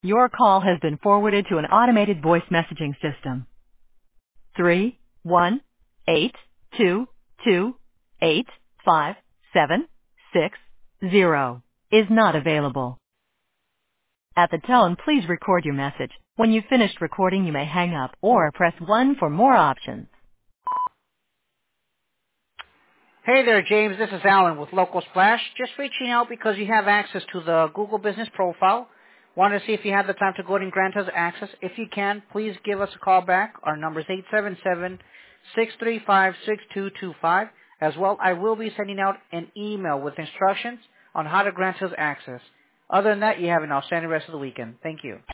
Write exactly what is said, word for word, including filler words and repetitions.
Your call has been forwarded to an automated voice messaging system. Three one eight two two eight five seven six zero is not available. At the tone, please record your message. When you've finished recording, you may hang up or press one for more options. Hey there, James. This is Alan with Local Splash. Just reaching out because you have access to the Google Business Profile. Wanted to see if you had the time to go ahead and grant us access. If you can, please give us a call back. Our number is eight seven seven, six three five, six two two five. As well, I will be sending out an email with instructions on how to grant us access. Other than that, you have an outstanding rest of the weekend. Thank you.